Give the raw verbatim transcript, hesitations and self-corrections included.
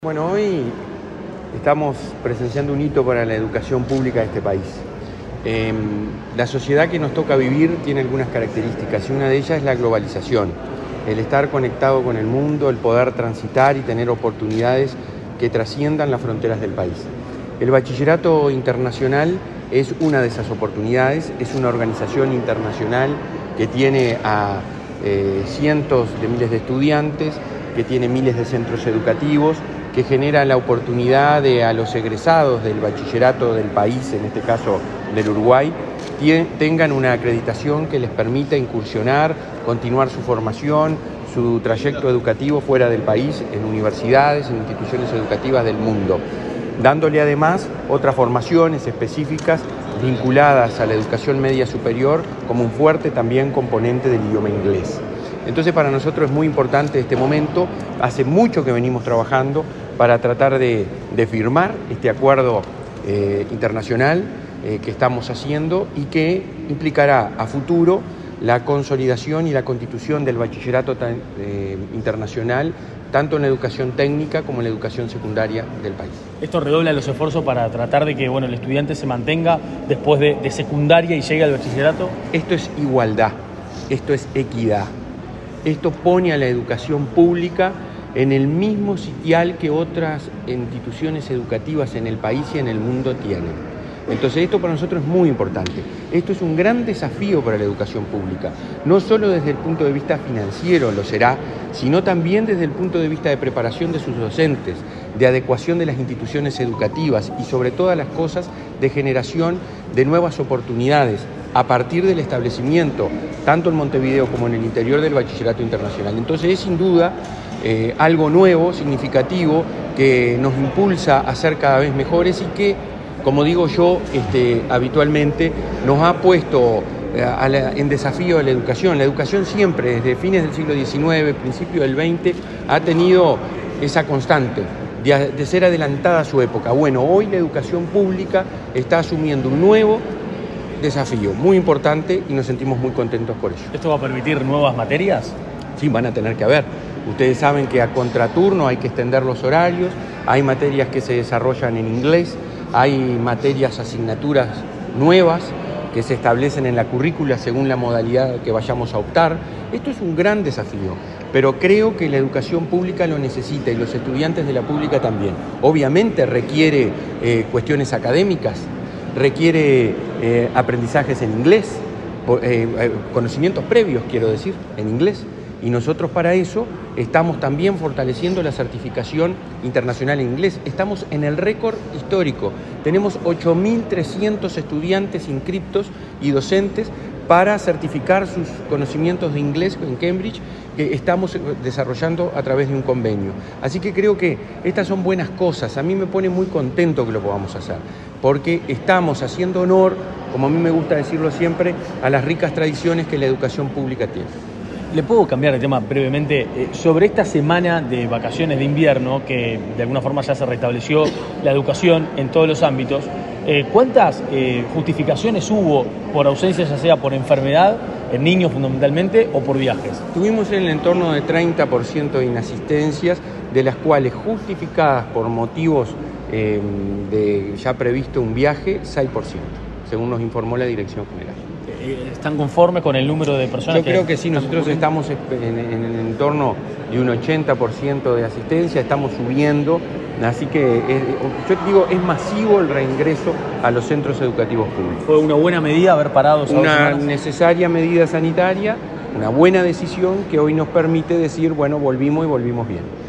Bueno, hoy estamos presenciando un hito para la educación pública de este país. Eh, la sociedad que nos toca vivir tiene algunas características y una de ellas es la globalización, el estar conectado con el mundo, el poder transitar y tener oportunidades que trasciendan las fronteras del país. El bachillerato internacional es una de esas oportunidades, es una organización internacional que tiene a eh, cientos de miles de estudiantes, que tiene miles de centros educativos, que genera la oportunidad de a los egresados del bachillerato del país, en este caso del Uruguay, tengan una acreditación que les permita incursionar, continuar su formación, su trayecto educativo fuera del país, en universidades, en instituciones educativas del mundo, dándole además otras formaciones específicas vinculadas a la educación media superior como un fuerte también componente del idioma inglés. Entonces para nosotros es muy importante este momento, hace mucho que venimos trabajando para tratar de, de firmar este acuerdo eh, internacional eh, que estamos haciendo y que implicará a futuro la consolidación y la constitución del bachillerato eh, internacional, tanto en la educación técnica como en la educación secundaria del país. Esto redobla los esfuerzos para tratar de que bueno, el estudiante se mantenga después de, de secundaria y llegue al bachillerato. Esto es igualdad, esto es equidad. Esto pone a la educación pública en el mismo sitial que otras instituciones educativas en el país y en el mundo tienen. Entonces esto para nosotros es muy importante. Esto es un gran desafío para la educación pública, no solo desde el punto de vista financiero lo será, sino también desde el punto de vista de preparación de sus docentes, de adecuación de las instituciones educativas y sobre todas las cosas de generación de nuevas oportunidades a partir del establecimiento, tanto en Montevideo como en el interior del bachillerato internacional. Entonces es sin duda eh, algo nuevo, significativo, que nos impulsa a ser cada vez mejores y que, como digo yo este, habitualmente, nos ha puesto eh, a la, en desafío a la educación. La educación siempre, desde fines del siglo diecinueve, principio del veinte, ha tenido esa constante de, de ser adelantada a su época. Bueno, hoy la educación pública está asumiendo un nuevo desafío muy importante y nos sentimos muy contentos por ello. ¿Esto va a permitir nuevas materias? Sí, van a tener que haber. Ustedes saben que a contraturno hay que extender los horarios, hay materias que se desarrollan en inglés, hay materias, asignaturas nuevas que se establecen en la currícula según la modalidad que vayamos a optar. Esto es un gran desafío, pero creo que la educación pública lo necesita y los estudiantes de la pública también. Obviamente requiere eh, cuestiones académicas, requiere eh, aprendizajes en inglés, eh, eh, conocimientos previos, quiero decir, en inglés. Y nosotros para eso estamos también fortaleciendo la certificación internacional en inglés. Estamos en el récord histórico. Tenemos ocho mil trescientos estudiantes inscriptos y docentes para certificar sus conocimientos de inglés en Cambridge, que estamos desarrollando a través de un convenio. Así que creo que estas son buenas cosas. A mí me pone muy contento que lo podamos hacer, porque estamos haciendo honor, como a mí me gusta decirlo siempre, a las ricas tradiciones que la educación pública tiene. ¿Le puedo cambiar de tema brevemente? Eh, sobre esta semana de vacaciones de invierno, que de alguna forma ya se restableció la educación en todos los ámbitos, eh, ¿cuántas eh, justificaciones hubo por ausencia, ya sea por enfermedad, en niños fundamentalmente, o por viajes? Tuvimos en el entorno de treinta por ciento de inasistencias, de las cuales justificadas por motivos eh, de ya previsto un viaje, seis por ciento, según nos informó la Dirección General. ¿Están conformes con el número de personas? Yo creo que, que sí, nosotros estamos en, en el entorno de un ochenta por ciento de asistencia, estamos subiendo, así que es, yo te digo, es masivo el reingreso a los centros educativos públicos. ¿Fue una buena medida haber parado esas Una dos semanas? Necesaria medida sanitaria, una buena decisión que hoy nos permite decir, bueno, volvimos y volvimos bien.